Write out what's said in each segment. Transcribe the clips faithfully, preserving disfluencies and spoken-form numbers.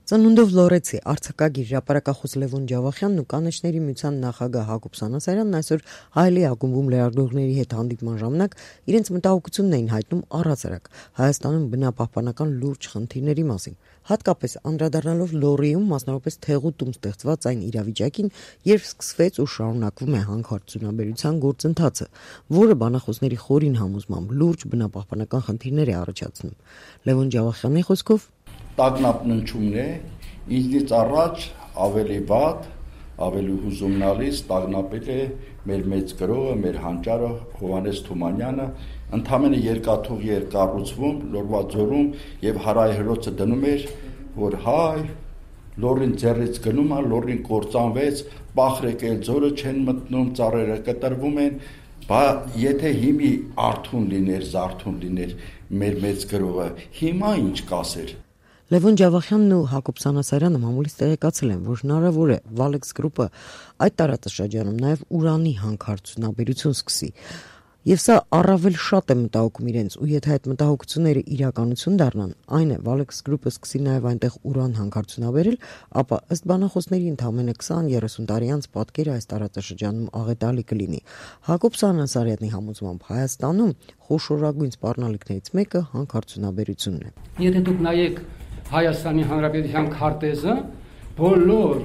Ծնունդով լորեցի արձակագիր հրապարակախոս Լևոն Ջավախյանն ու կանեչների միության նախագահ Հակոբ Սանասարյանն այսօր Հայելի ակումբում լրագրողների հետ հանդիպման ժամանակ իրենց մտահոգությունն էին հայտնում առհասարակ Հայաստանում բնապահպանական լուրջ խնդիրների մասին, հատկապես անդրադառնալով Լոռիում մասնավորապես Թեղուտում ստեղծված այն իրավիճակին, երբ սկսվեց ու շարունակվում է հանքարդյունաբերության գործընթացը, որը բանախոսների խորին համոզմամբ լուրջ բնապահպանական խնդիրներ է առաջացնում։ Լևոն Ջավախյանի խոսքով Տագնապննչումն է, ինձնից առաջ ավելի վատ, ավելի հուզումնալից տագնապել է մեր մեծ գրողը, մեր հանճարը Հովհաննես Թումանյանը, ընդամենը երկաթուղի էր կառուցվում Լոռվա ձորում եւ հարայհրոցը դնում էր, որ հայ Լոռին ձեռից գնում է, Լոռին կործանվեց, Պախրեկել ձորը չեն մտնում, ծառերը կտրվում են, բա եթե հիմի արթուն լիներ, զարթուն լիներ մեր մեծ գրողը, հիմա ինչ կասեր։ Լևոն Ջավախյանն ու Հակոբ Սանասարյանը մամուլից տեղեկացել են, որ հնարավոր է Valex Group-ը այդ տարածաշրջանում նաև ուրանի հանքարդյունաբերություն սկսի։ Եվ սա առավել շատ է մտահոգում իրենց, ու եթե այդ մտահոգությունները իրականություն դառնան, այն է Valex Group-ը սկսի նաև այնտեղ ուրան հանքարդյունաբերել, ապա ըստ բանախոսների ընդամենը քսան-երեսուն տարի անց պատկերը այս տարածաշրջանում աղետալի կլինի։ Հակոբ Սանասարյանի համոզմամբ Հայաստանում խոշորագույն սպառնալիքներից մեկը հանքարդյունաբերությունն է։ Եթե դուք նայեք Հայաստանի Հանրապետության քարտեզը, բոլոր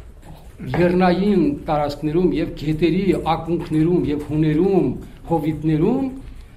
լեռնային տարածքներում եւ գետերի ակունքներում եւ հուներում, հովիտներում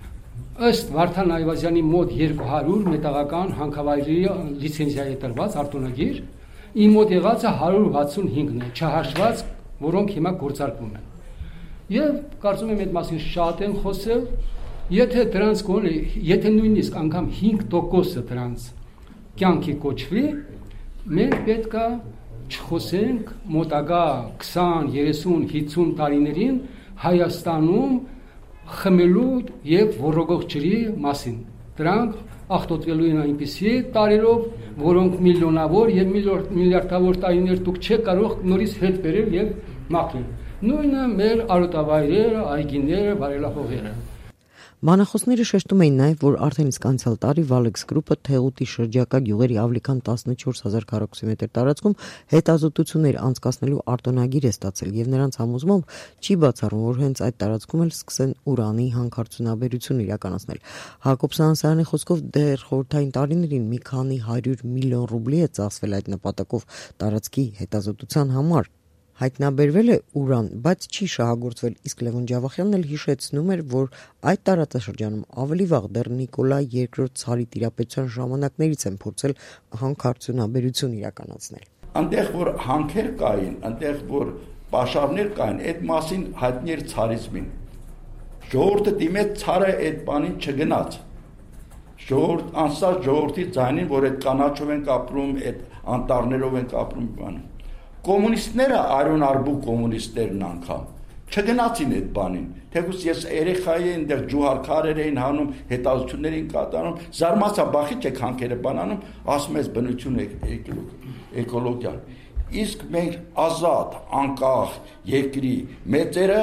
ըստ Վարդան Այվազյանի մոտ երկու հարյուր մետաղական հանքավայրերի լիցենզիա է տրված արտոնագիր, իմ մոտ եղածը հարյուր վաթսունհինգն է, չհաշված, որոնք հիմա գործարկվում են։ Եվ կարծում եմ այդ մասին շատ են խոսել, եթե դրանց գոնե, եթե նույնիսկ անգամ հինգ տոկոսը դրանց կյանքի կոչվի, մենք պետք է չխոսենք մոտակա քսան, երեսուն, հինգ տարիներին Հայաստանում խմելու եւ ոռոգող ջրի մասին։ Դրանք ախտոտվելու են այնպիսի տարերով, որոնք միլիոնավոր եւ միլիարդավոր տարիներ դուք չեք կարող նորից հետ բերել եւ մաքրել։ Նույնը մեր արոտավայրերը, այգիները, վարելահողերը։ Բանախոսները շեշտում էին նաև, որ արդեն իսկ անցյալ տարի Valex Group-ը Թեղուտի շրջակա գյուղերի ավելի քան տասնչորս հազար քառակուսիմետր տարածքում հետազոտություններ անցկացնելու արտոնագիր է ստացել եւ նրանց համոզմամբ չի բացառում, որ հենց այդ տարածքում էլ սկսեն ուրանի հանքարդյունաբերություն իրականացնել։ Հակոբ Սանասարյանի խոսքով դեռ խորհրդային տարիներին մի քանի հարյուր միլիոն ռուբլի է ծախսվել այդ նպատակով տարածքի հետազոտության համար։ Հայտնաբերվել է ուրան, բայց չի շահագործվել, իսկ Լևոն Ջավախյանն էլ հիշեցնում էր, որ այդ տարածաշրջանում ավելի վաղ դեռ Նիկոլայ երկրորդ ցարի տիրապետության ժամանակներից են փորձել հանքարդյունաբերություն իրականացնել։ Այնտեղ որ հանքեր կային, այնտեղ որ պաշարներ կային, այդ մասին հայտնի էր ցարիզմին։ Ժողովուրդը դիմեց, ցարը այդ բանին չգնաց։ Ժողովուրդ անսա ժողովրդի ձայնին, որ այդ կանաչով են ապրում, այդ անտառներով են ապրում բանը։ Կոմունիստները, արյունարբու կոմունիստերն անգամ չգնացին այդ բանին, թեկուզ ես երեխայի այնտեղ ջուհարքարեր էին հանում, հետազոտություններ էին կատարում, զարմացա բախի չեք հանքերը բանանում, ասում ես բնություն էկոլոգիա։ Իսկ մենք ազատ, անկախ երկրի մեծերը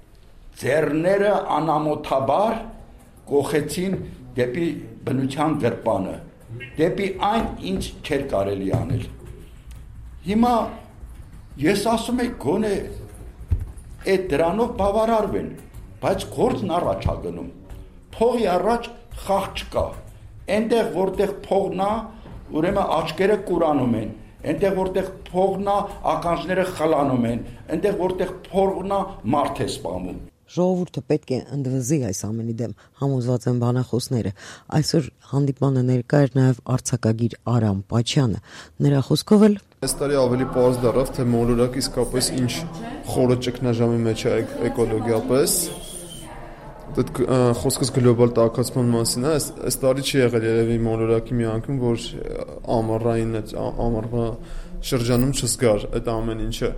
ձեռները անամոթաբար կողեցին դեպի բնության գրպանը, դեպի այն, ինչ չէր կարելի անել։ Հիմա ես ասում եմ գոնե այդ դրանով բավարարվեն, բայց գործն առաջ է գնում։ Փողի առաջ խաղ չկա։ Այնտեղ որտեղ փողն է, ուրեմն աչքերը կուրանում են, այնտեղ որտեղ փողն է, ականջները խլանում են, այնտեղ որտեղ փողն է, մարդ է սպանում։ Ժողովուրդը պետք է ընդվզի այս ամենի դեմ, համոզված են բանախոսները։ Այսօր հանդիպմանը ներկա էր նաև արձակագիր Արամ Պաչյանը։ Նրա խոսքով էլ այս տարի ավելի պարզ դառավ, թե մոլորակը իսկապես ինչ խորը ճգնաժամի մեջ է էկոլոգիապես։ Դե խոսքս գլոբալ տաքացման մասին է, այս տարի չի եղել երևի մոլորակի մի անգամ, որ ամառային ամառվա շրջանում չզգար այդ ամեն ինչը։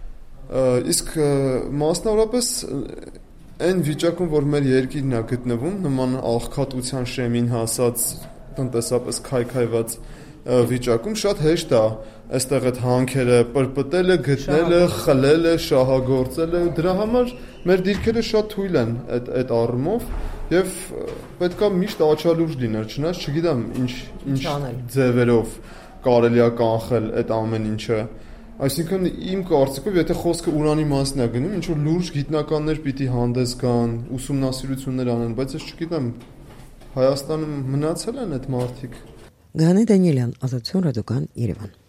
Իսկ մասնավորապես այն վիճակում, որ մեր երկիրն է գտնվում, նման աղքատության շեմին հասած տնտեսապես քայքայված վիճակում շատ հեշտ է այստեղ այդ հանքերը պրպտելը, գտնելը, խլելը, շահագործելը, դրա համար մեր դիրքերը շատ թույլ են այդ այդ առումով եւ պետքա միշտ աչալուրջ լինել, չնայած չգիտեմ ինչ ինչ ձևերով կարելի է կանխել այդ ամեն ինչը։ Այսինքն իմ կարծիքով, եթե խոսքը ուրանի մասն է գնում, ինչ որ լուրջ գիտնականներ պիտի հանդես գան, ուսումնասիրություններ անեն, բայց ես չգիտեմ, Հայաստանում մնացել են այդ մարդիկ։ Գանե Դանիելյան, Ազատություն ռադիոկան, Երևան։